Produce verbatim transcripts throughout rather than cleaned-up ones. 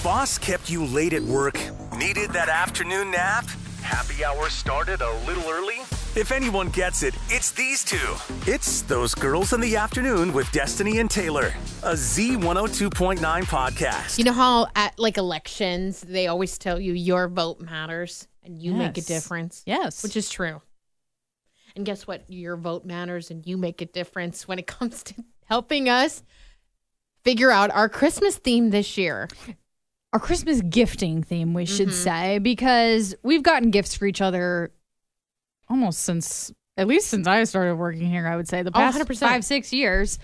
boss kept you late at work? Needed that afternoon nap? Happy hour started a little early? If anyone gets it, it's these two. It's Those Girls in the Afternoon with Destiny and Taylor, a Z one oh two point nine podcast. You know how at like elections, they always tell you your vote matters and you yes. make a difference? Yes. Which is true. And guess what? Your vote matters and you make a difference when it comes to helping us figure out our Christmas theme this year. Our Christmas gifting theme, we should mm-hmm. say, because we've gotten gifts for each other almost since, at least since I started working here, I would say, the past oh, one hundred percent. five, six years.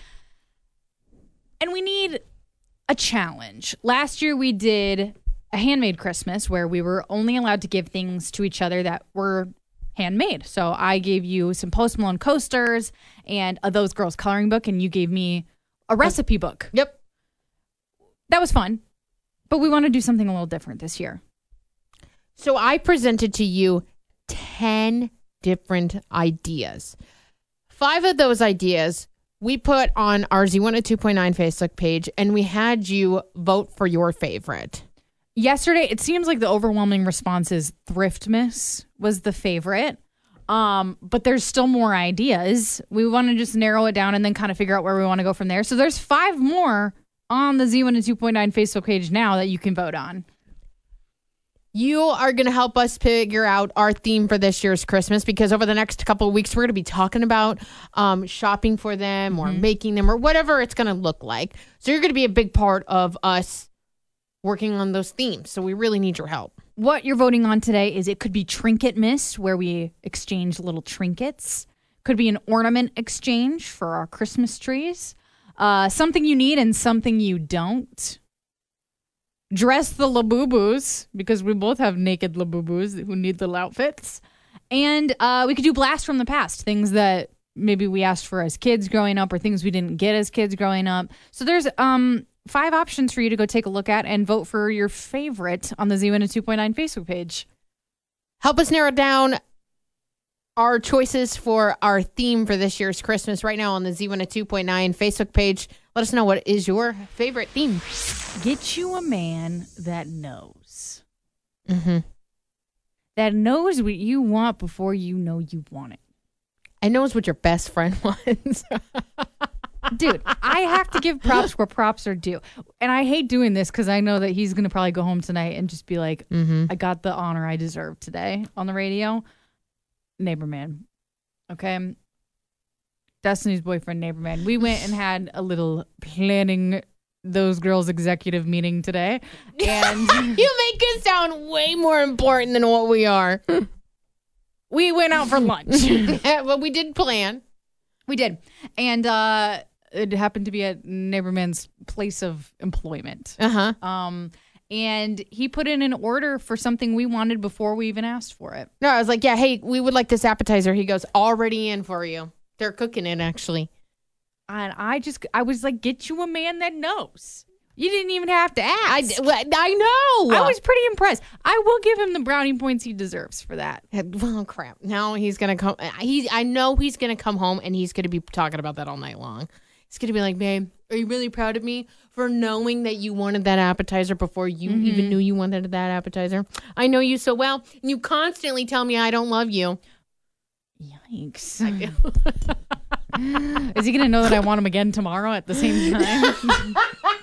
And we need a challenge. Last year we did a handmade Christmas where we were only allowed to give things to each other that were handmade. So I gave you some Post Malone coasters and a Those Girls coloring book, and you gave me a recipe book. Yep. That was fun. But we want to do something a little different this year. So I presented to you ten different ideas. Five of those ideas we put on our Z one oh two point nine Facebook page, and we had you vote for your favorite. Yesterday, it seems like the overwhelming response is Thriftmas was the favorite. Um, but there's still more ideas. We want to just narrow it down and then kind of figure out where we want to go from there. So there's five more on the Z one oh two point nine Facebook page now that you can vote on. You are going to help us figure out our theme for this year's Christmas, because over the next couple of weeks, we're going to be talking about um, shopping for them or mm-hmm. making them or whatever it's going to look like. So you're going to be a big part of us working on those themes. So we really need your help. What you're voting on today is it could be Trinket Miss, where we exchange little trinkets. Could be an ornament exchange for our Christmas trees. Uh, something you need and something you don't. Dress the Labubus, because we both have naked Labubus who need little outfits. And uh, we could do Blast from the Past, things that maybe we asked for as kids growing up or things we didn't get as kids growing up. So there's um five options for you to go take a look at and vote for your favorite on the Z one oh two point nine Facebook page. Help us narrow down our choices for our theme for this year's Christmas right now on the Z one oh two point nine Facebook page. Let us know, what is your favorite theme? Get you a man that knows. Mm-hmm. That knows what you want before you know you want it. And knows what your best friend wants. Dude, I have to give props where props are due. And I hate doing this because I know that he's going to probably go home tonight and just be like, mm-hmm. I got the honor I deserve today on the radio. Neighborman. Okay. Destiny's boyfriend, Neighborman. We went and had a little planning Those Girls executive meeting today. And you make us sound way more important than what we are. We went out for lunch. Well, we did plan. We did. And uh, it happened to be at Neighborman's place of employment. Uh-huh. Um, and he put in an order for something we wanted before we even asked for it. No, I was like, yeah, hey, we would like this appetizer. He goes, already in for you. They're cooking it, actually. And I just, I was like, get you a man that knows. You didn't even have to ask. I, I know. I was pretty impressed. I will give him the brownie points he deserves for that. Well, crap. Now he's going to come. He, I know he's going to come home and he's going to be talking about that all night long. He's going to be like, babe, are you really proud of me for knowing that you wanted that appetizer before you mm-hmm. even knew you wanted that appetizer? I know you so well. And you constantly tell me I don't love you. Yikes. Is he going to know that I want him again tomorrow at the same time?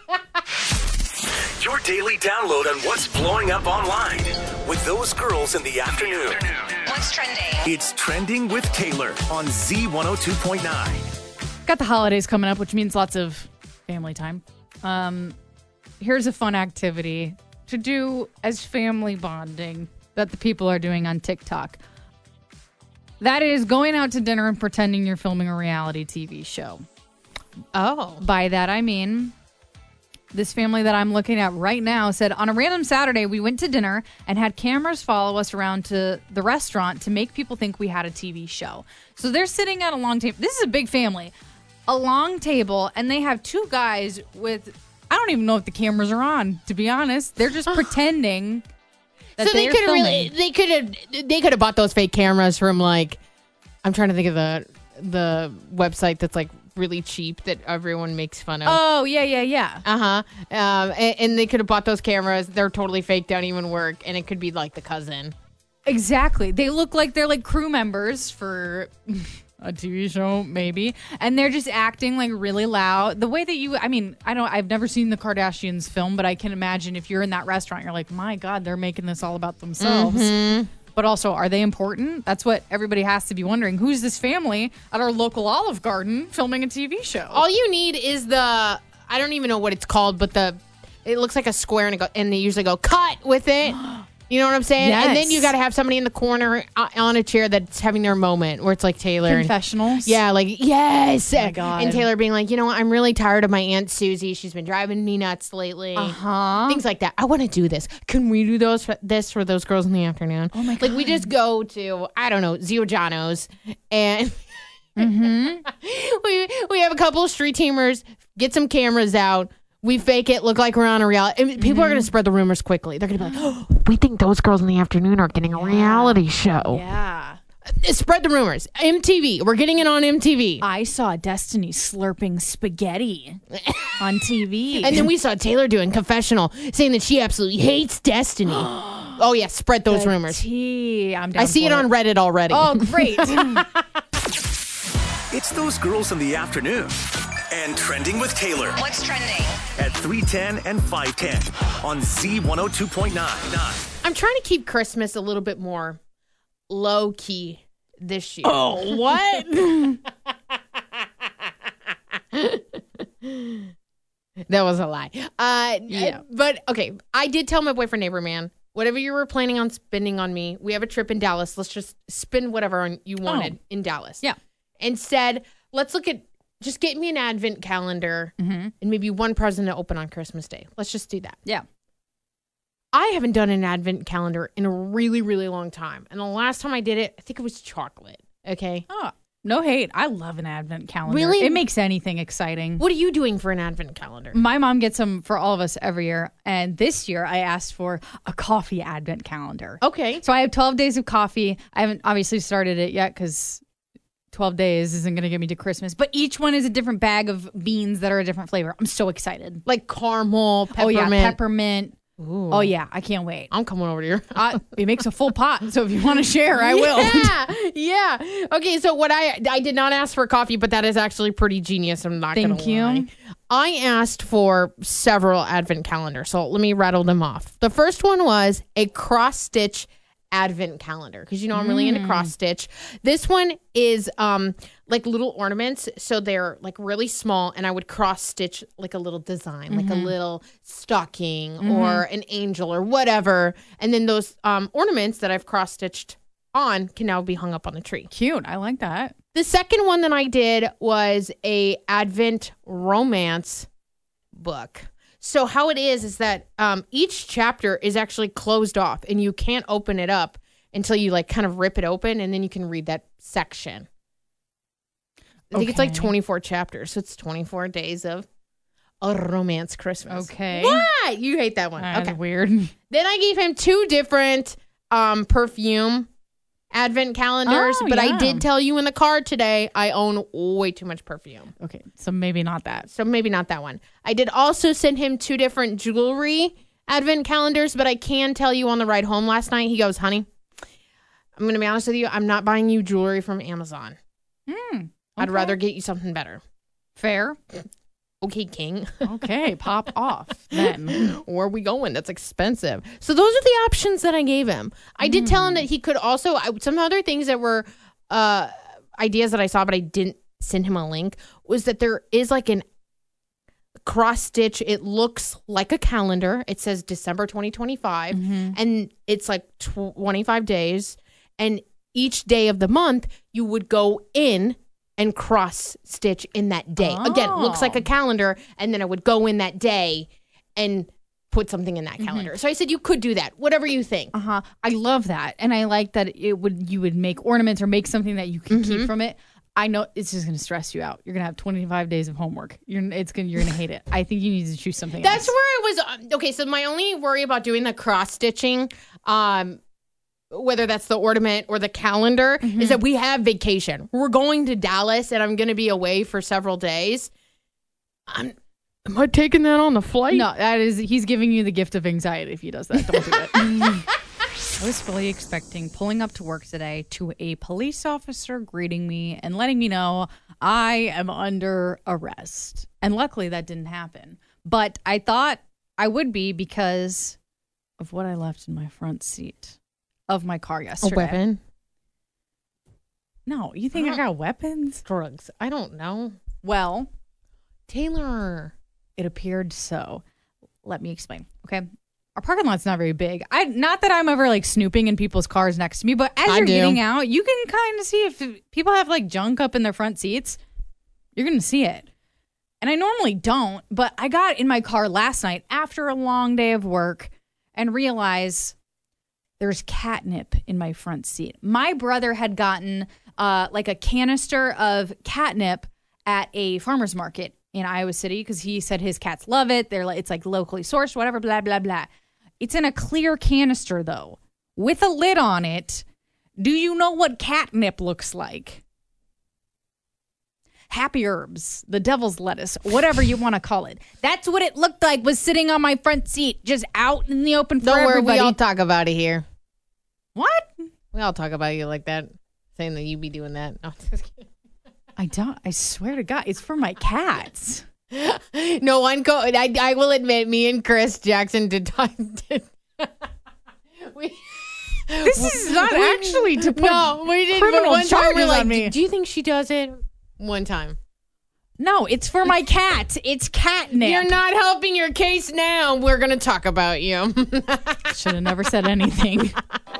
Your daily download on what's blowing up online with Those Girls in the Afternoon. What's trending? It's Trending with Taylor on Z one oh two point nine. Got the holidays coming up, which means lots of family time. Um, here's a fun activity to do as family bonding that the people are doing on TikTok. That is going out to dinner and pretending you're filming a reality T V show. Oh. By that, I mean, this family that I'm looking at right now said, on a random Saturday, we went to dinner and had cameras follow us around to the restaurant to make people think we had a T V show. So they're sitting at a long table. This is a big family. A long table, and they have two guys with, I don't even know if the cameras are on, to be honest. They're just pretending that so they they're could have filming. really, they could have, they could have bought those fake cameras from, like, I'm trying to think of the the website that's like really cheap that everyone makes fun of. Oh, yeah, yeah, yeah. Uh-huh. Um, and, and they could have bought those cameras. They're totally fake, don't even work. And it could be like the cousin. Exactly. They look like they're like crew members for a T V show, maybe. And they're just acting like really loud. The way that you, I mean, I don't, I've never seen the Kardashians film, but I can imagine if you're in that restaurant, you're like, my God, they're making this all about themselves. Mm-hmm. But also, are they important? That's what everybody has to be wondering. Who's this family at our local Olive Garden filming a T V show? All you need is the, I don't even know what it's called, but the, it looks like a square and, it go, and they usually go, cut with it. You know what I'm saying? Yes. And then you got to have somebody in the corner uh, on a chair that's having their moment where it's like Taylor. Confessionals? And, yeah, like, yes. Oh my God. And Taylor being like, you know what? I'm really tired of my Aunt Susie. She's been driving me nuts lately. Uh-huh. Things like that. I want to do this. Can we do those for, this for those girls in the afternoon? Oh my God. Like, we just go to, I don't know, Zio Giano's and Mm-hmm. we, we have a couple of street teamers, get some cameras out. We fake it, look like we're on a reality. And people mm-hmm. are going to spread the rumors quickly. They're going to be like, oh, we think those girls in the afternoon are getting a yeah. reality show. Yeah. Uh, spread the rumors. M T V. We're getting it on M T V. I saw Destiny slurping spaghetti on T V. And then we saw Taylor doing confessional, saying that she absolutely hates Destiny. Oh, yeah. Spread those the rumors. Tea. I'm down I see it, it on Reddit already. Oh, great. It's those girls in the afternoon. And Trending with Taylor. What's trending? At three ten and five ten on Z one oh two point nine. I'm trying to keep Christmas a little bit more low key this year. Oh, what? That was a lie. Uh, yeah. But, okay, I did tell my boyfriend, neighbor man, whatever you were planning on spending on me, we have a trip in Dallas. Let's just spend whatever on you wanted oh. in Dallas. Yeah. Instead, let's look at, just get me an advent calendar mm-hmm. and maybe one present to open on Christmas Day. Let's just do that. Yeah. I haven't done an advent calendar in a really, really long time. And the last time I did it, I think it was chocolate. Okay. Oh, no hate. I love an advent calendar. Really? It makes anything exciting. What are you doing for an advent calendar? My mom gets them for all of us every year. And this year I asked for a coffee advent calendar. Okay. So I have twelve days of coffee. I haven't obviously started it yet because twelve days isn't going to get me to Christmas, but each one is a different bag of beans that are a different flavor. I'm so excited. Like caramel, peppermint. Oh, yeah, peppermint. Ooh. Oh, yeah, I can't wait. I'm coming over to your uh, It makes a full pot, so if you want to share, I will. Yeah, yeah. Okay, so what I I did not ask for coffee, but that is actually pretty genius. I'm not going to lie. Thank you. I asked for several advent calendars, so let me rattle them off. The first one was a cross-stitch advent calendar because you know I'm really into cross stitch. This one is um like little ornaments, so they're like really small, and I would cross stitch like a little design, mm-hmm. like a little stocking mm-hmm. or an angel or whatever, and then those um ornaments that I've cross stitched on can now be hung up on the tree. Cute. I like that. The second one that I did was a advent romance book. So how it is is that um, each chapter is actually closed off, and you can't open it up until you like kind of rip it open, and then you can read that section. I think okay. it's like twenty-four chapters, so it's twenty-four days of a romance Christmas. Okay. What? You hate that one. That's okay. weird. Then I gave him two different um, perfume advent calendars, oh, but yeah. I did tell you in the car today I own way too much perfume. Okay, so maybe not that. So maybe not that one. I did also send him two different jewelry advent calendars, but I can tell you on the ride home last night, he goes, honey, I'm going to be honest with you, I'm not buying you jewelry from Amazon. Mm, okay. I'd rather get you something better. Fair. Okay, King. Okay, pop off then. Where are we going? That's expensive. So those are the options that I gave him. I did mm. tell him that he could also, I, some other things that were uh, ideas that I saw, but I didn't send him a link, was that there is like an cross stitch. It looks like a calendar. It says December twenty twenty-five, mm-hmm. and it's like twenty-five days. And each day of the month, you would go in and cross stitch in that day. Oh. Again, looks like a calendar, and then I would go in that day and put something in that calendar. Mm-hmm. So I said you could do that, whatever you think. Uh-huh. I love that. And I like that it would you would make ornaments or make something that you can mm-hmm. keep from it. I know it's just going to stress you out. You're going to have twenty-five days of homework. You're it's going you're going to hate it. I think you need to choose something That's else. where I was. Um, okay, so my only worry about doing the cross stitching um whether that's the ornament or the calendar, mm-hmm. is that we have vacation. We're going to Dallas, and I'm going to be away for several days. I'm, am I taking that on the flight? No, that is, he's giving you the gift of anxiety if he does that. Don't do it. I was fully expecting pulling up to work today to a police officer greeting me and letting me know I am under arrest. And luckily that didn't happen. But I thought I would be because of what I left in my front seat of my car yesterday. A weapon? No, you think I, I got weapons? Drugs. I don't know. Well, Taylor. It appeared so. Let me explain. Okay. Our parking lot's not very big. I not that I'm ever like snooping in people's cars next to me, but as I you're do. getting out, you can kind of see if people have like junk up in their front seats. You're going to see it. And I normally don't, but I got in my car last night after a long day of work and realized there's catnip in my front seat. My brother had gotten uh, like a canister of catnip at a farmer's market in Iowa City because he said his cats love it. They're like, it's like locally sourced, whatever, blah, blah, blah. It's in a clear canister, though, with a lid on it. Do you know what catnip looks like? Happy herbs, the devil's lettuce, whatever you want to call it. That's what it looked like, was sitting on my front seat, just out in the open for Don't worry, everybody. we all talk about it here. What? We all talk about you like that, saying that you be doing that. No, just kidding. I don't. I swear to God, it's for my cats. No one go. I, I will admit, me and Chris Jackson did talk. Did, we, this is not we, actually to put no, we did, criminal one time charges we're like, on me. Do you think she does it? One time. No, it's for my cat. It's catnip. You're not helping your case now. We're going to talk about you. Should have never said anything.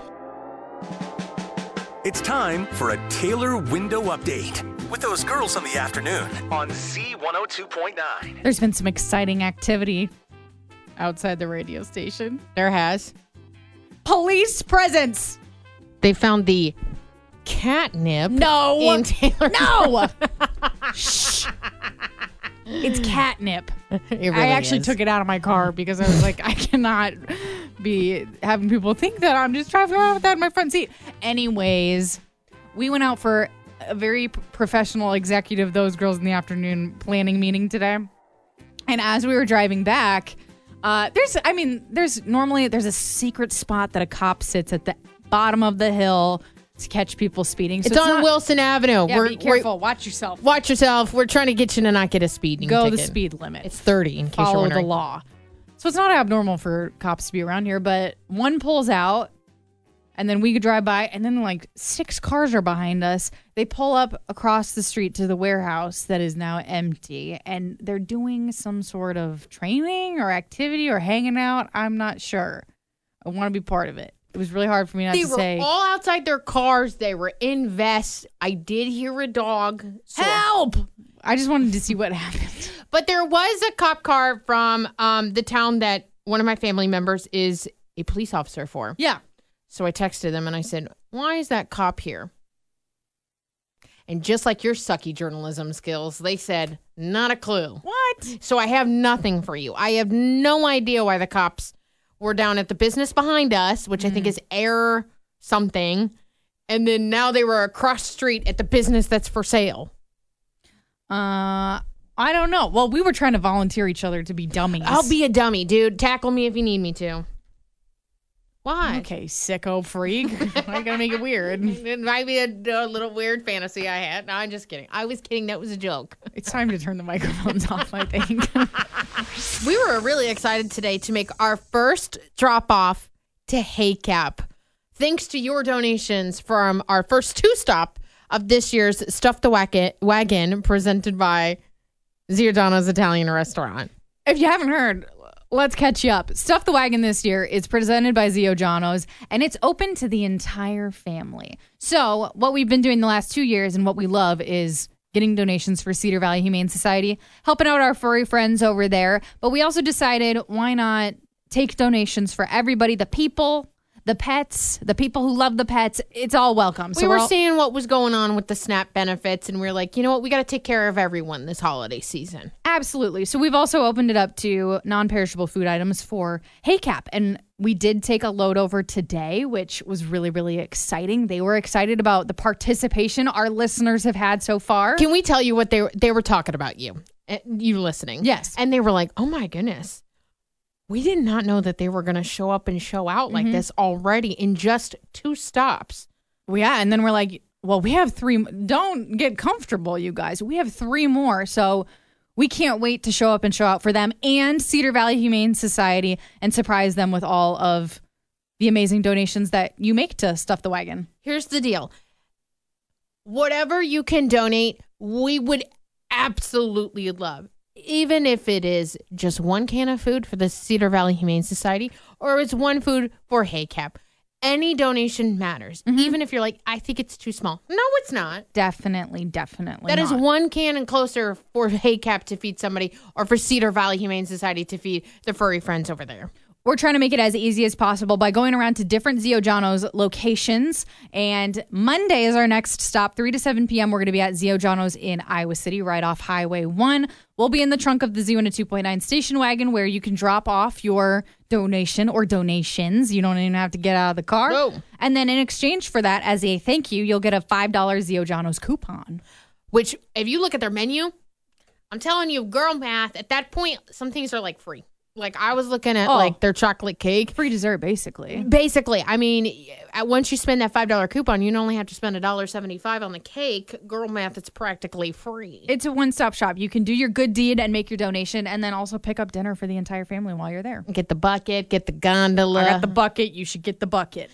It's time for a Taylor Window Update with those girls in the afternoon on C one oh two point nine. There's been some exciting activity outside the radio station. There has. Police presence. They found the catnip. No. In Taylor. No. Shh. It's catnip. It really I actually is. took it out of my car because I was like, I cannot be having people think that I'm just driving around with that in my front seat. Anyways, we went out for a very p- professional executive, those girls in the afternoon planning meeting today. And as we were driving back, uh, there's, I mean, there's normally, there's a secret spot that a cop sits at the bottom of the hill to catch people speeding. So It's, it's on not, Wilson Avenue. Yeah, we're, be careful. Watch yourself. We're, watch yourself. We're trying to get you to not get a speeding Go ticket. the speed limit. It's thirty in case you're Follow wondering. the law. So it's not abnormal for cops to be around here, but one pulls out and then we could drive by and then like six cars are behind us. They pull up across the street to the warehouse that is now empty and they're doing some sort of training or activity or hanging out. I'm not sure. I want to be part of it. It was really hard for me not They to were say. all outside their cars. They were in vests. I did hear a dog. So- Help! I just wanted to see what happened. But there was a cop car from um, the town that one of my family members is a police officer for. Yeah. So I texted them and I said, why is that cop here? And just like your sucky journalism skills, they said, not a clue. What? So I have nothing for you. I have no idea why the cops were down at the business behind us, which I think is Air something. And then now they were across the street at the business that's for sale. Uh, I don't know. Well, we were trying to volunteer each other to be dummies. I'll be a dummy, dude. Tackle me if you need me to. Why? Okay, sicko freak. I'm gonna make it weird. It might be a, a little weird fantasy I had. No, I'm just kidding. I was kidding. That was a joke. It's time to turn the microphones off, I think. We were really excited today to make our first drop off to HeyCap. Thanks to your donations from our first two stop of this year's Stuff the Wagon, wagon presented by Giordano's Italian Restaurant. If you haven't heard, let's catch you up. Stuff the Wagon this year is presented by Giordano's, and it's open to the entire family. So what we've been doing the last two years and what we love is getting donations for Cedar Valley Humane Society, helping out our furry friends over there. But we also decided, why not take donations for everybody, the people, the pets, the people who love the pets. It's all welcome. We So were all- seeing what was going on with the SNAP benefits, and we are like, you know what? We got to take care of everyone this holiday season. Absolutely. So we've also opened it up to non-perishable food items for HeyCap. And We did take a load over today, which was really, really exciting. They were excited about the participation our listeners have had so far. Can we tell you what they were, they were talking about you, you listening? Yes. And they were like, oh my goodness, we did not know that they were going to show up and show out like mm-hmm. this already in just two stops. Well, yeah. And then we're like, well, we have three. Don't get comfortable, you guys. We have three more. So we can't wait to show up and show out for them and Cedar Valley Humane Society and surprise them with all of the amazing donations that you make to Stuff the Wagon. Here's the deal. Whatever you can donate, we would absolutely love. Even if it is just one can of food for the Cedar Valley Humane Society or it's one food for HayCap. Any donation matters, mm-hmm. even if you're like, I think it's too small. No, it's not. Definitely, definitely That not. is one can and closer for HayCap to feed somebody or for Cedar Valley Humane Society to feed the furry friends over there. We're trying to make it as easy as possible by going around to different Zio Jono's locations. And Monday is our next stop, three to seven p.m. We're going to be at Zio Jono's in Iowa City, right off Highway one. We'll be in the trunk of the Zio two point nine station wagon where you can drop off your donation or donations. You don't even have to get out of the car. Whoa. And then in exchange for that, as a thank you, you'll get a five dollars Zio Jono's coupon. Which, if you look at their menu, I'm telling you, girl math, at that point, some things are like free. Like, I was looking at, oh, like, their chocolate cake. Free dessert, basically. Basically. I mean, once you spend that five dollars coupon, you only have to spend one dollar and seventy-five cents on the cake. Girl math, it's practically free. It's a one-stop shop. You can do your good deed and make your donation and then also pick up dinner for the entire family while you're there. Get the bucket, get the gondola. I got the bucket. You should get the bucket.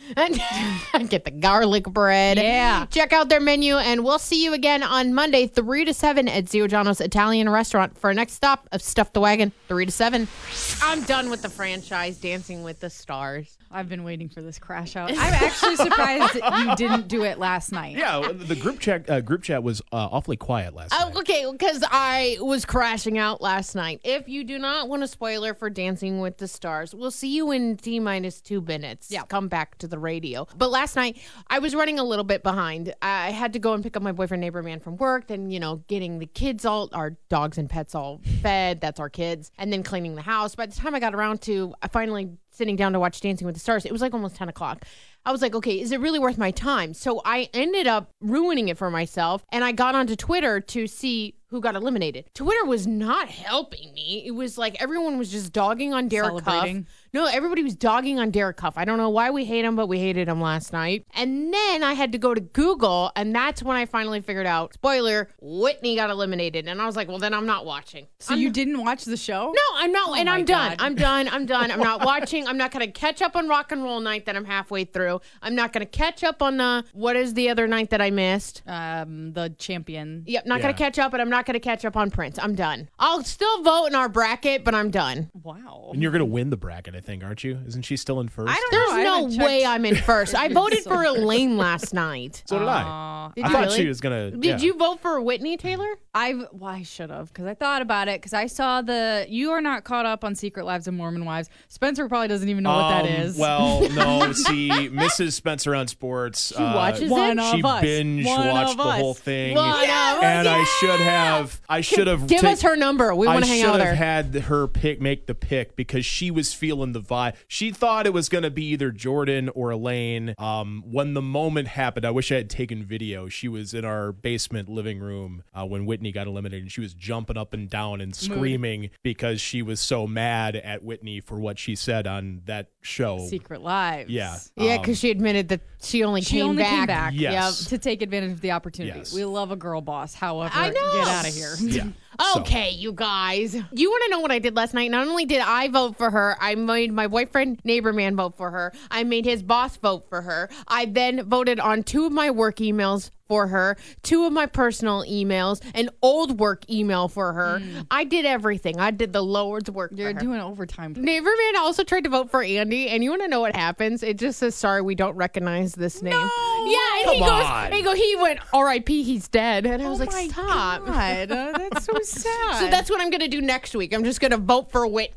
And get the garlic bread. Yeah. Check out their menu, and we'll see you again on Monday, three to seven at Zio Jono's Italian Restaurant for our next stop of Stuff the Wagon, three to seven. I'm done with the franchise Dancing with the Stars. I've been waiting for this crash out. I'm actually surprised that you didn't do it last night. Yeah, the group chat uh, group chat was uh, awfully quiet last uh, night. Okay, because I was crashing out last night. If you do not want a spoiler for Dancing with the Stars, we'll see you in T minus two minutes. Yeah. Come back to the radio. But last night, I was running a little bit behind. I had to go and pick up my boyfriend, neighbor man from work, then, you know, getting the kids all, our dogs and pets all fed. That's our kids. And then cleaning the house. By the time I got around to I finally sitting down to watch Dancing with the Stars, it was like almost ten o'clock. I was like, okay, is it really worth my time? So I ended up ruining it for myself, and I got onto Twitter to see who got eliminated. Twitter was not helping me. It was like everyone was just dogging on Derek Cuff. No, everybody was dogging on Derek Cuff. I don't know why we hate him, but we hated him last night. And then I had to go to Google, and that's when I finally figured out, spoiler, Whitney got eliminated. And I was like, well, then I'm not watching. So I'm you not- didn't watch the show? No, I'm not, Oh and my I'm done. God. I'm done. I'm done. I'm not watching. I'm not going to catch up on Rock and Roll Night that I'm halfway through. I'm not going to catch up on the, what is the other night that I missed? Um, the champion. Yep, not Yeah. going to catch up, and I'm not going to catch up on Prince. I'm done. I'll still vote in our bracket, but I'm done. Wow. And you're going to win the bracket, I think, aren't you? Isn't she still in first? I don't There's know. I no haven't way checked. I'm in first. I voted So for Elaine last night. So did I. Aw. Did I you thought really? she was going to. Did you vote for Whitney, Taylor? I've well, I should have because I thought about it because I saw the you are not caught up on Secret Lives of Mormon Wives. Spencer probably doesn't even know what that is. Well, no. See, Missus Spencer on Sports. She watches One it? of She us. binge One watched of the us. whole thing. One of us. And I Yeah. should have. I should have. Give ta- us her number. We want to hang out with I her. should have had her pick make the pick because she was feeling the vibe. She thought it was going to be either Jordan or Elaine. Um, when the moment happened, I wish I had taken video. She was in our basement living room uh, when Whitney got eliminated, and she was jumping up and down and screaming because she was so mad at Whitney for what she said on that show. Secret Lives. Yeah. Yeah, Um, because she admitted that she only She came only back. came back. Yes. To take advantage of the opportunity. Yes. We love a girl boss. However, I know. get out of here. Yeah. So- Okay, you guys. You want to know what I did last night? Not only did I vote for her, I made my boyfriend, neighbor man, vote for her. I made his boss vote for her. I then voted on two of my work emails for her, two of my personal emails, an old work email for her. I did everything. I did the Lord's work You're for her. doing overtime. Neighbor man also tried to vote for Andy, and you want to know what happens? It just says, sorry, we don't recognize this name. Yeah, and he Come goes, on. he go, he went, R I P, he's dead. And I was Oh like, my stop. God. Uh, that's so sad. So that's what I'm going to do next week. I'm just going to vote for Whitney.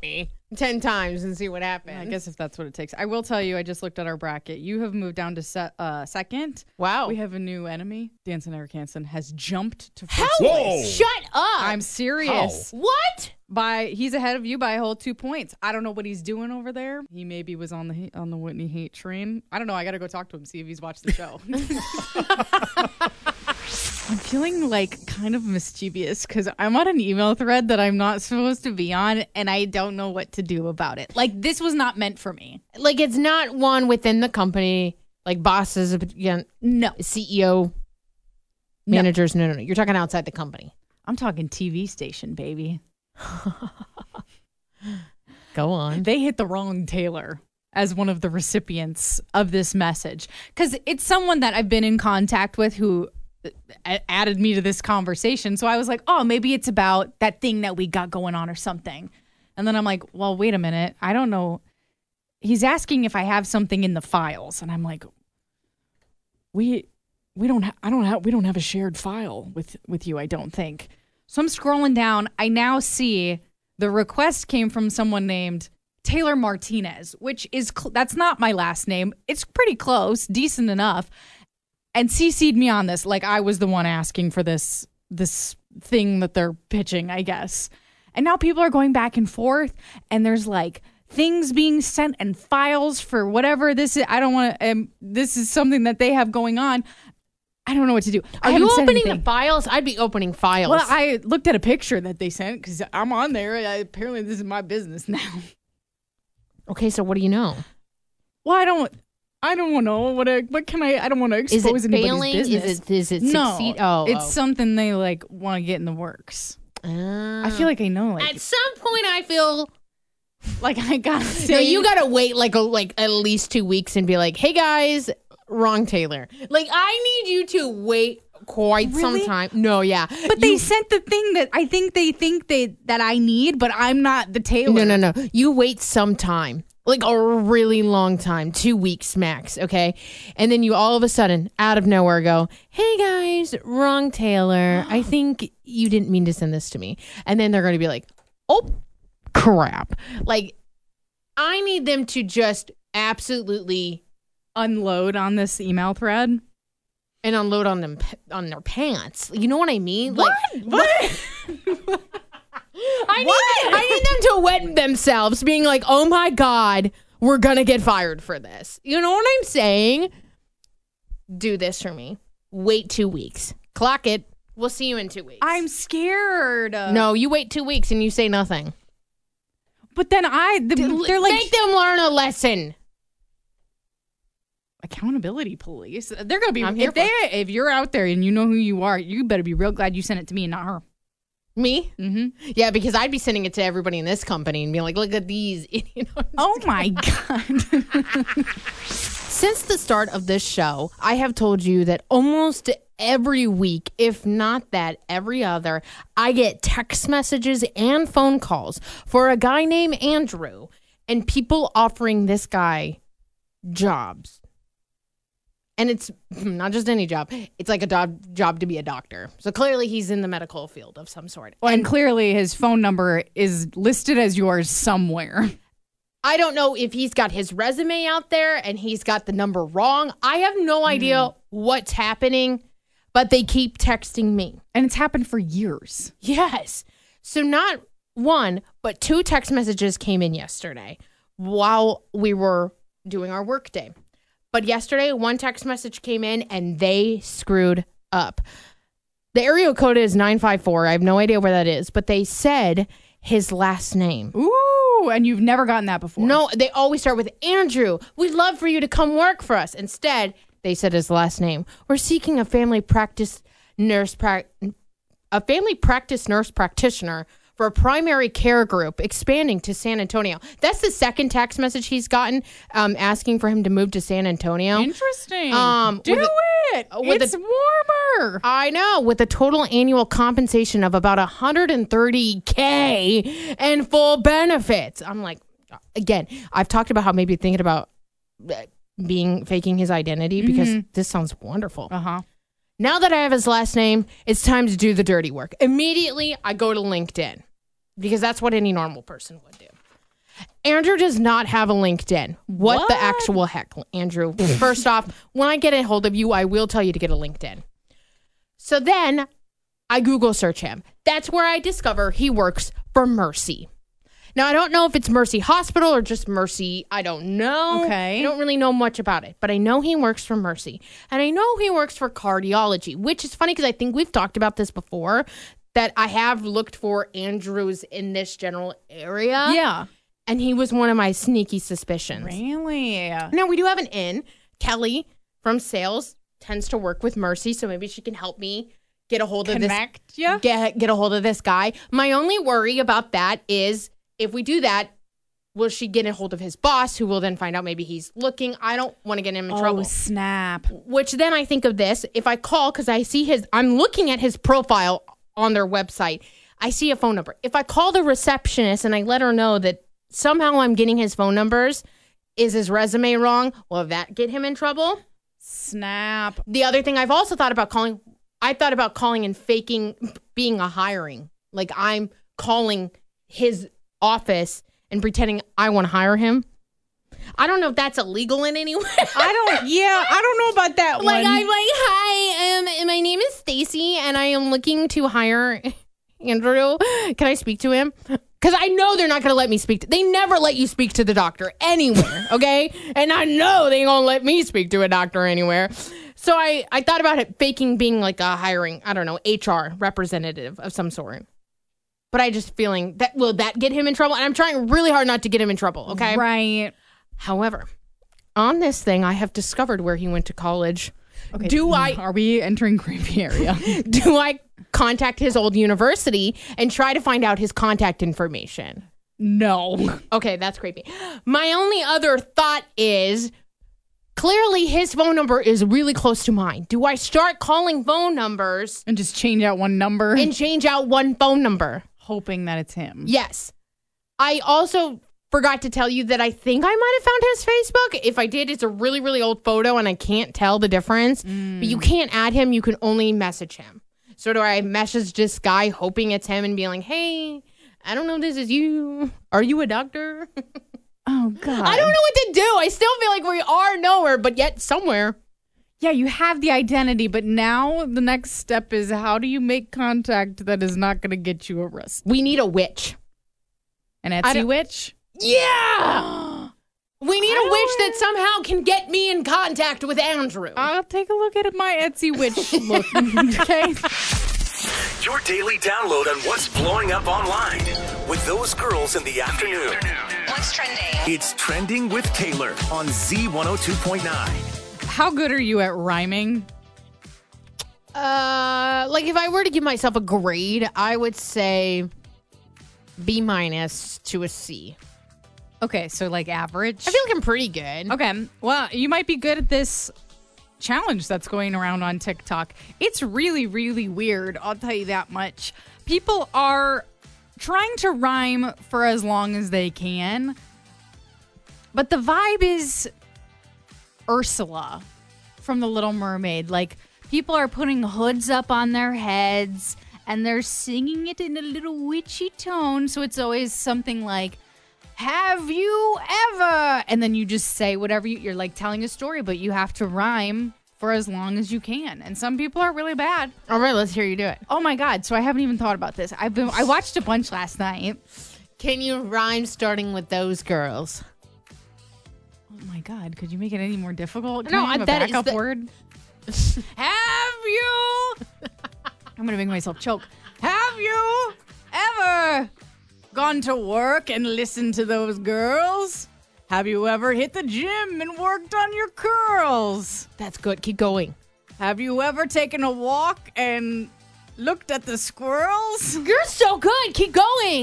ten times and see what happens. I guess if that's what it takes. I will tell you, I just looked at our bracket. You have moved down to se- uh, second. Wow. We have a new enemy. Danson Eric Hansen has jumped to first How? place. Shut up. I'm serious. What? By he's ahead of you by a whole two points. I don't know what he's doing over there. He maybe was on the on the Whitney hate train. I don't know. I got to go talk to him, see if he's watched the show. I'm feeling like kind of mischievous because I'm on an email thread that I'm not supposed to be on, and I don't know what to do about it. Like, this was not meant for me. Like, it's not one within the company, like bosses, you know, No. C E O, managers. No. no, no. You're talking outside the company. I'm talking T V station, baby. Go on. They hit the wrong Taylor as one of the recipients of this message because it's someone that I've been in contact with who added me to this conversation. So I was like, oh, maybe it's about that thing that we got going on or something. And then I'm like, well, wait a minute. I don't know. He's asking if I have something in the files. And I'm like, we we don't ha- I don't have we don't have a shared file with with you, I don't think. So I'm scrolling down. I now see the request came from someone named Taylor Martinez, which is cl- that's not my last name. It's pretty close, decent enough. And C C'd me on this, like I was the one asking for this this thing that they're pitching, I guess. And now people are going back and forth, and there's like things being sent and files for whatever this is. I don't want to. Um, this is something that they have going on. I don't know what to do. I Are you haven't said opening anything. the files? I'd be opening files. Well, I looked at a picture that they sent because I'm on there. I, apparently, this is my business now. okay, so what do you know? Well, I don't. I don't know what. I, what can I? I don't want to Is expose it anybody's failing? business. Is it, is it no, succeed? Oh, it's oh. something they like want to get in the works. Uh, I feel like I know. Like, at some point, I feel like I gotta say, no. You gotta wait like a, like at least two weeks and be like, "Hey guys, wrong Taylor." Like I need you to wait quite Really? some time. No, yeah, But You- they sent the thing that I think they think they that I need, but I'm not the Taylor. No, no, no. You wait some time. Like a really long time, two weeks max, okay? And then you all of a sudden, out of nowhere, go, hey guys, wrong Taylor. I think you didn't mean to send this to me. And then they're going to be like, oh, crap. Like, I need them to just absolutely Unload on this email thread. and unload on them on their pants. You know what I mean? What? Like, what? I need, I need them to wet themselves, being like, oh my God, we're going to get fired for this. You know what I'm saying? Do this for me. Wait two weeks. Clock it. We'll see you in two weeks. I'm scared. No, you wait two weeks and you say nothing. But then I, the, they're like Make them learn a lesson. accountability police. They're gonna be I'm here if they if you're out there and you know who you are, you better be real glad you sent it to me and not her. Me? Mm-hmm. Yeah, because I'd be sending it to everybody in this company and being like, look at these. You know, Oh my god. Since the start of this show, I have told you that almost every week, if not that every other, I get text messages and phone calls for a guy named Andrew and people offering this guy jobs. And it's not just any job. It's like a do- job to be a doctor. So clearly he's in the medical field of some sort. Well, and clearly his phone number is listed as yours somewhere. I don't know if he's got his resume out there and he's got the number wrong. I have no idea mm. what's happening, but they keep texting me. And it's happened for years. Yes. So not one, but two text messages came in yesterday while we were doing our work day. But yesterday, one text message came in and they screwed up. The area code is nine five four. I have no idea where that is, but they said his last name. Ooh, and you've never gotten that before. No, they always start with Andrew. We'd love for you to come work for us. Instead, they said his last name. We're seeking a family practice nurse, pra- a family practice nurse practitioner for a primary care group expanding to San Antonio. That's the second text message he's gotten, um, asking for him to move to San Antonio. Interesting. Um, Do with a- it. with It's a- warmer. I know, with a total annual compensation of about one hundred thirty K and full benefits. I'm like, again, I've talked about how maybe thinking about being faking his identity because mm-hmm. this sounds wonderful. Uh-huh. Now that I have his last name, it's time to do the dirty work. Immediately, I go to LinkedIn because that's what any normal person would do. Andrew does not have a LinkedIn. What, What? the actual heck, Andrew? First off, when I get a hold of you, I will tell you to get a LinkedIn. So then I Google search him. That's where I discover he works for Mercy. Now, I don't know if it's Mercy Hospital or just Mercy. I don't know. Okay. I don't really know much about it, but I know he works for Mercy. And I know he works for cardiology, which is funny because I think we've talked about this before, that I have looked for Andrews in this general area. Yeah. And he was one of my sneaky suspicions. Really? Now, we do have an in. Kelly from sales tends to work with Mercy, so maybe she can help me get a hold of Connect this. ya? Get, get a hold of this guy. My only worry about that is if we do that, will she get a hold of his boss, who will then find out maybe he's looking? I don't want to get him in Oh, trouble. snap. Which then I think of this. If I call, because I see his, I'm looking at his profile on their website. I see a phone number. If I call the receptionist and I let her know that somehow I'm getting his phone numbers, is his resume wrong? Will that get him in trouble? Snap. The other thing I've also thought about calling, I thought about calling and faking being a hiring. Like I'm calling his office and pretending I want to hire him. I don't know if that's illegal in any way. I don't, yeah, I don't know about that Like one. I'm like, hi, um, my name is Stacy, and I am looking to hire Andrew. Can I speak to him? Because I know they're not going to let me speak to. They never let you speak to the doctor anywhere, okay? And I know they ain't gonna let me speak to a doctor anywhere. So I, I thought about it faking being like a hiring, I don't know, H R representative of some sort. But I just feeling that will that get him in trouble? And I'm trying really hard not to get him in trouble, okay? Right. However, on this thing, I have discovered where he went to college. Okay. Do I Are we entering creepy area? do I contact his old university and try to find out his contact information? No. Okay, that's creepy. My only other thought is clearly his phone number is really close to mine. Do I start calling phone numbers And just change out one number and change out one phone number? hoping that it's him. Yes. I also forgot to tell you that I think I might have found his Facebook. If I did, it's a really, really old photo and I can't tell the difference. Mm. But you can't add him. You can only message him. So do I message this guy hoping it's him and be like, hey, I don't know if this is you. Are you a doctor? Oh, God. I don't know what to do. I still feel like we are nowhere, but yet somewhere. Yeah, you have the identity, but now the next step is how do you make contact that is not going to get you arrested? We need a witch. An I Etsy don't- witch? Yeah. We need a witch that somehow can get me in contact with Andrew. I'll take a look at my Etsy witch look. Okay. Your daily download on what's blowing up online with those girls in the afternoon. What's trending? It's Trending with Taylor on Z one oh two point nine. How good are you at rhyming? Uh, like if I were to give myself a grade, I would say B minus to a C. Okay, so like average. I feel like I'm pretty good. Okay, well, you might be good at this challenge that's going around on TikTok. It's really, really weird. I'll tell you that much. People are trying to rhyme for as long as they can, but the vibe is Ursula from The Little Mermaid. Like, people are putting hoods up on their heads and they're singing it in a little witchy tone. So it's always something like, have you ever? And then you just say whatever you, you're like telling a story, but you have to rhyme for as long as you can. And some people are really bad. All right, let's hear you do it. Oh my God. So I haven't even thought about this. I've been, I watched a bunch last night. Can you rhyme starting with those girls? Oh my God. Could you make it any more difficult? Can No, I have a that is backup the- word? Have you? I'm going to make myself choke. Have you ever gone to work and listened to those girls? Have you ever hit the gym and worked on your curls? That's good. Keep going. Have you ever taken a walk and looked at the squirrels? You're so good. Keep going.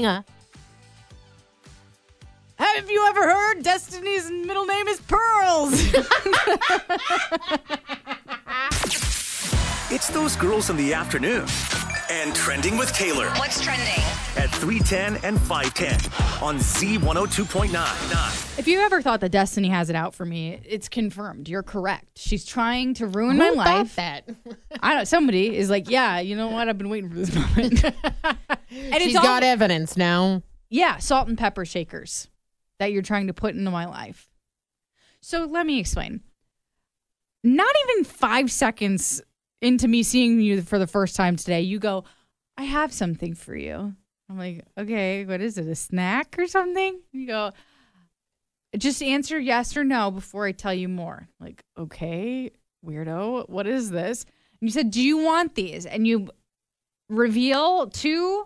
Have you ever heard Destiny's middle name is Pearls? It's those girls in the afternoon. And Trending with Taylor What's trending? at three ten and five ten on Z one oh two point nine. If you ever thought that Destiny has it out for me, it's confirmed. You're correct. She's trying to ruin Who my thought life. that? I don't. Somebody is like, yeah, you know what? I've been waiting for this moment. And She's all, got evidence now. yeah, salt and pepper shakers. that you're trying to put into my life. So let me explain. Not even five seconds into me seeing you for the first time today, you go, I have something for you. I'm like, okay, what is it? A snack or something? You go, just answer yes or no before I tell you more. Like, okay, weirdo, what is this? And you said, do you want these? And you reveal two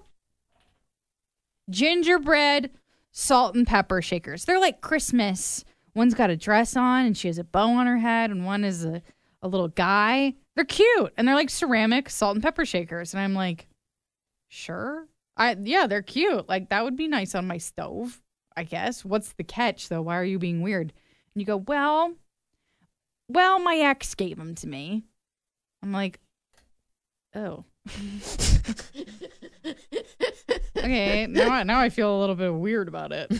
gingerbread salt and pepper shakers. They're like Christmas. One's got a dress on and she has a bow on her head, and one is a, a little guy. They're cute, and they're like ceramic salt and pepper shakers. And I'm like, sure. I yeah, they're cute. Like, that would be nice on my stove, I guess. What's the catch, though? Why are you being weird? And you go, well, well, my ex gave them to me. I'm like, oh. Okay, now I, now I feel a little bit weird about it.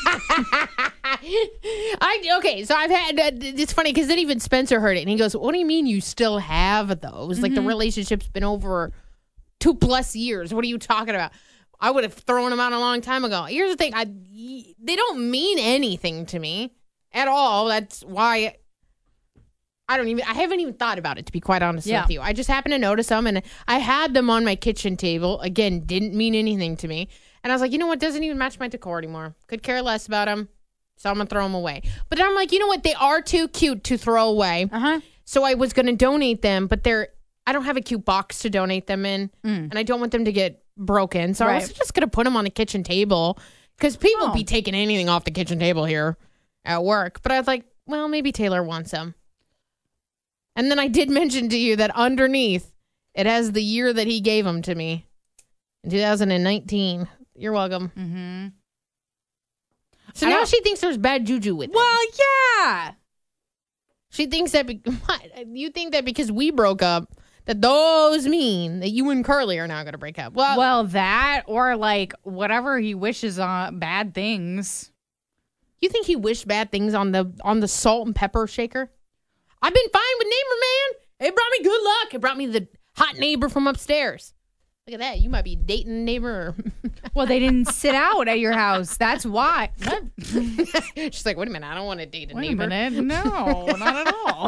I okay, so I've had. Uh, it's funny because then even Spencer heard it and he goes, "What do you mean you still have those? Mm-hmm. Like the relationship's been over two plus years. What are you talking about? I would have thrown them out a long time ago." Here's the thing: I they don't mean anything to me at all. That's why. I don't even, I haven't even thought about it, to be quite honest yeah. with you. I just happened to notice them, and I had them on my kitchen table. Again, didn't mean anything to me. And I was like, you know what? Doesn't even match my decor anymore. Could care less about them. So I'm going to throw them away. But then I'm like, you know what? They are too cute to throw away. Uh-huh. So I was going to donate them, but they're, I don't have a cute box to donate them in. Mm. And I don't want them to get broken. So right. I was just going to put them on the kitchen table because people oh. be taking anything off the kitchen table here at work. But I was like, well, maybe Taylor wants them. And then I did mention to you that underneath, it has the year that he gave them to me. In two thousand nineteen. You're welcome. Mm-hmm. So I now she thinks there's bad juju with Well, them. yeah. She thinks that... Be- what? You think that because we broke up, that those mean that you and Curly are now going to break up. Well, well, that or like whatever he wishes on bad things. You think he wished bad things on the on the salt and pepper shaker? I've been fine with neighbor, man. It brought me good luck. It brought me the hot neighbor from upstairs. Look at that. You might be dating a neighbor. Well, they didn't sit out at your house. That's why. What? She's like, wait a minute. I don't want to date a wait neighbor. Wait a minute. No, not at all.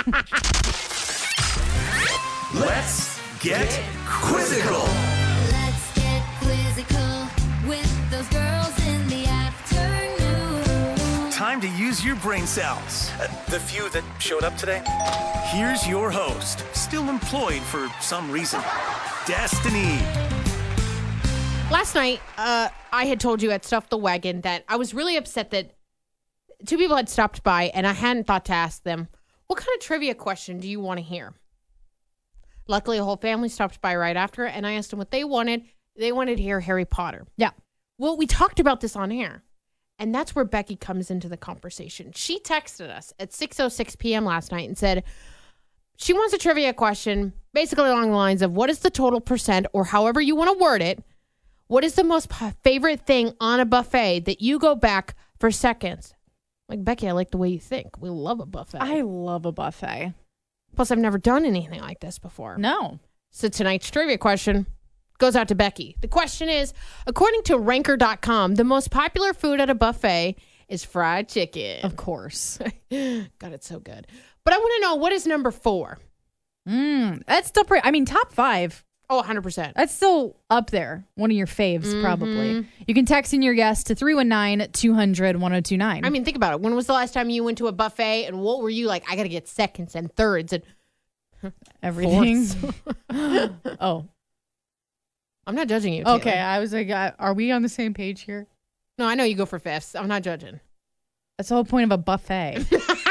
Let's get quizzical. Let's get quizzical with those girls in the afternoon. Time to use your brain cells. Uh, the few that showed up today. Here's your host, still employed for some reason, Destiny. Last night, uh, I had told you at Stuff the Wagon that I was really upset that two people had stopped by and I hadn't thought to ask them, what kind of trivia question do you want to hear? Luckily, a whole family stopped by right after, and I asked them what they wanted. They wanted to hear Harry Potter. Yeah. Well, we talked about this on air, and that's where Becky comes into the conversation. She texted us at six oh six p.m. last night and said she wants a trivia question basically along the lines of what is the total percent, or however you want to word it, what is the most p- favorite thing on a buffet that you go back for seconds? Like, Becky, I like the way you think. We love a buffet. I love a buffet. Plus, I've never done anything like this before. No. So tonight's trivia question goes out to Becky. The question is, according to ranker dot com, the most popular food at a buffet is fried chicken. Of course. God, it's so good. But I want to know, what is number four? Mm, that's still pretty, I mean, top five. Oh, one hundred percent. That's still up there. One of your faves, mm-hmm. probably. You can text in your guess to three one nine, two hundred, ten twenty-nine. I mean, think about it. When was the last time you went to a buffet and what were you like? I got to get seconds and thirds and everything. Oh. I'm not judging you, Taylor. Okay, I was like, uh, are we on the same page here? No, I know you go for fifths. I'm not judging. That's the whole point of a buffet.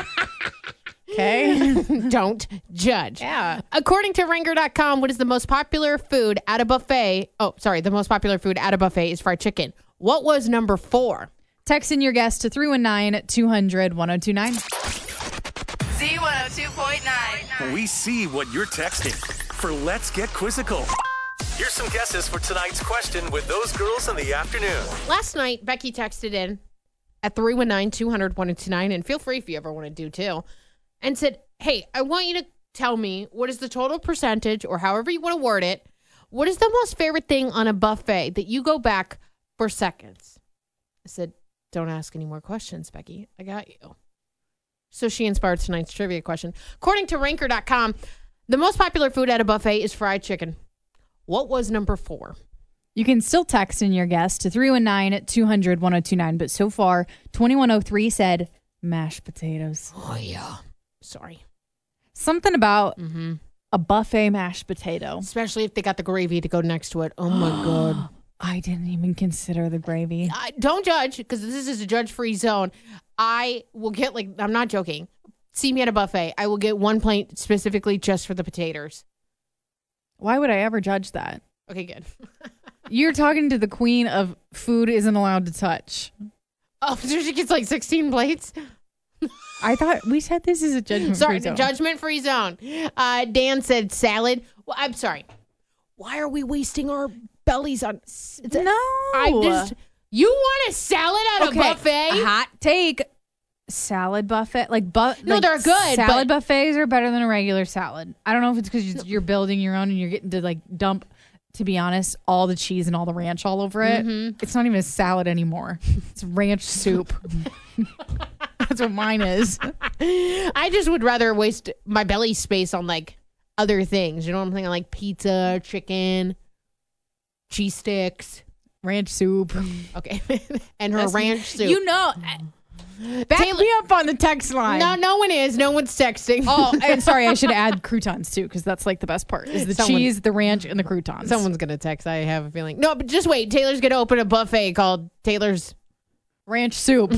Okay. Don't judge. Yeah. According to ranker dot com, what is the most popular food at a buffet? Oh, sorry. The most popular food at a buffet is fried chicken. What was number four? Text in your guess to three one nine, two hundred, ten twenty-nine. Z one oh two point nine. We see what you're texting for Let's Get Quizzical. Here's some guesses for tonight's question with those girls in the afternoon. Last night, Becky texted in at three one nine, two hundred, ten twenty-nine, and feel free if you ever want to do too, and said, hey, I want you to tell me what is the total percentage, or however you want to word it, what is the most favorite thing on a buffet that you go back for seconds? I said, Don't ask any more questions, Becky. I got you. So she inspired tonight's trivia question. According to ranker dot com, the most popular food at a buffet is fried chicken. What was number four? You can still text in your guess to three one nine, two hundred, ten twenty-nine, but so far, twenty-one oh three said mashed potatoes. Oh, yeah. Sorry. Something about Mm-hmm. a buffet mashed potato. Especially if they got the gravy to go next to it. Oh, my God. I didn't even consider the gravy. I, don't judge, because this is a judge-free zone. I will get, like, I'm not joking. See me at a buffet. I will get one plate specifically just for the potatoes. Why would I ever judge that? Okay, good. You're talking to the queen of food isn't allowed to touch. Oh, so she gets like sixteen plates? I thought we said this is a judgment Sorry, free zone. judgment-free zone. Uh, Dan said salad. Well, I'm sorry. Why are we wasting our bellies on... It's a- No. I just... You want a salad at Okay, a buffet? hot take. Salad buffet, like but No, they're good, Salad but- buffets are better than a regular salad. I don't know if it's because you're building your own and you're getting to like dump. To be honest, all the cheese and all the ranch all over it. Mm-hmm. It's not even a salad anymore. It's ranch soup. That's what mine is. I just would rather waste my belly space on like other things. You know what I'm thinking? Like pizza, chicken, cheese sticks. Ranch soup. Okay. And her That's- ranch soup. You know, back Taylor- me up on the text line. No, no one is. No one's texting. Oh, and sorry, I should add croutons too, because that's like the best part is the Someone- cheese, the ranch, and the croutons. Someone's going to text. I have a feeling. No, but just wait. Taylor's going to open a buffet called Taylor's ranch soup.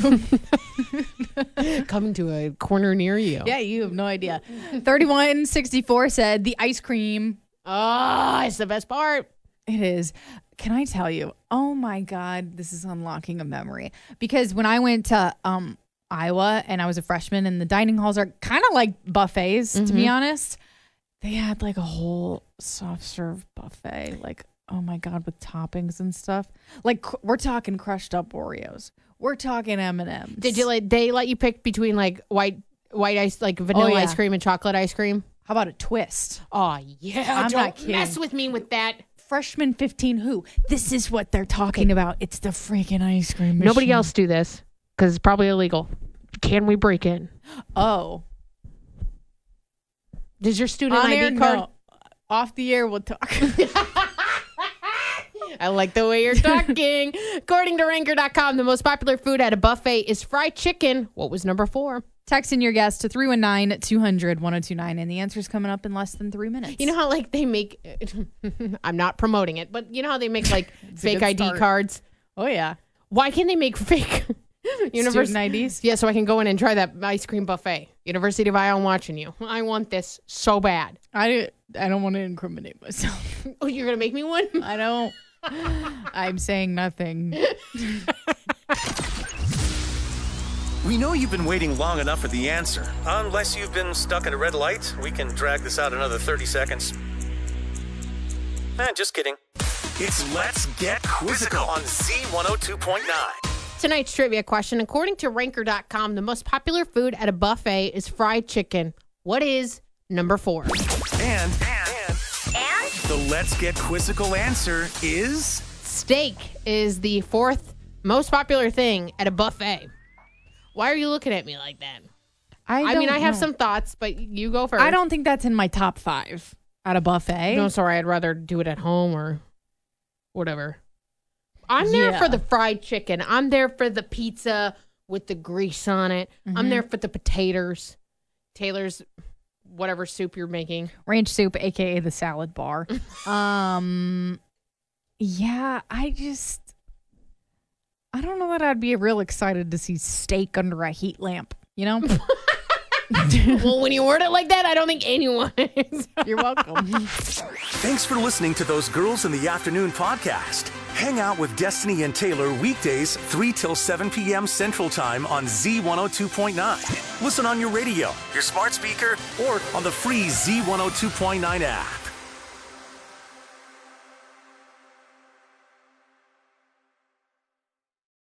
coming to a corner near you. Yeah, you have no idea. thirty-one sixty-four said the ice cream. Oh, it's the best part. It is. Can I tell you? Oh my God, this is unlocking a memory. Because when I went to um, Iowa and I was a freshman, and the dining halls are kind of like buffets, to be honest, they had like a whole soft serve buffet. Like, oh my God, with toppings and stuff. Like, cr- we're talking crushed up Oreos. We're talking M and M's. Did you like? They let you pick between like white, white ice, like vanilla Oh, yeah. ice cream and chocolate ice cream. How about a twist? Oh yeah, I'm don't not kidding. mess with me with that. Freshman fifteen who? This is what they're talking about. It's the freaking ice cream machine. Nobody else do this because it's probably illegal. Can we break in? Oh. Does your student On I D air, card? no. Off the air, we'll talk. I like the way you're talking. According to ranker dot com, the most popular food at a buffet is fried chicken. What was number four? Text in your guess to three one nine, two hundred, ten twenty-nine, and the answer's coming up in less than three minutes. You know how like they make I'm not promoting it, but you know how they make like a fake good I D start. cards? Oh, yeah. Why can't they make fake Student I Ds? Yeah, so I can go in and try that ice cream buffet. University of Iowa, I'm watching you. I want this so bad. I, I don't want to incriminate myself. Oh, you're going to make me one? I don't. I'm saying nothing. We know you've been waiting long enough for the answer. Unless you've been stuck at a red light, we can drag this out another thirty seconds. Eh, just kidding. It's Let's Get Quizzical on Z one oh two point nine. Tonight's trivia question. According to ranker dot com, the most popular food at a buffet is fried chicken. What is number four? And, and, and the Let's Get Quizzical answer is... Steak is the fourth most popular thing at a buffet. Why are you looking at me like that? I, I mean, don't I have know. some thoughts, but you go first. I don't think that's in my top five at a buffet. No, sorry. I'd rather do it at home or whatever. I'm there Yeah. for the fried chicken. I'm there for the pizza with the grease on it. I'm there for the potatoes. Taylor's whatever soup you're making. Ranch soup, a k a the salad bar. um, yeah, I just... I don't know that I'd be real excited to see steak under a heat lamp, you know? Well, when you word it like that, I don't think anyone is. You're welcome. Thanks for listening to Those Girls in the Afternoon podcast. Hang out with Destiny and Taylor weekdays three till seven p.m. Central Time on Z one oh two point nine. Listen on your radio, your smart speaker, or on the free Z one oh two point nine app.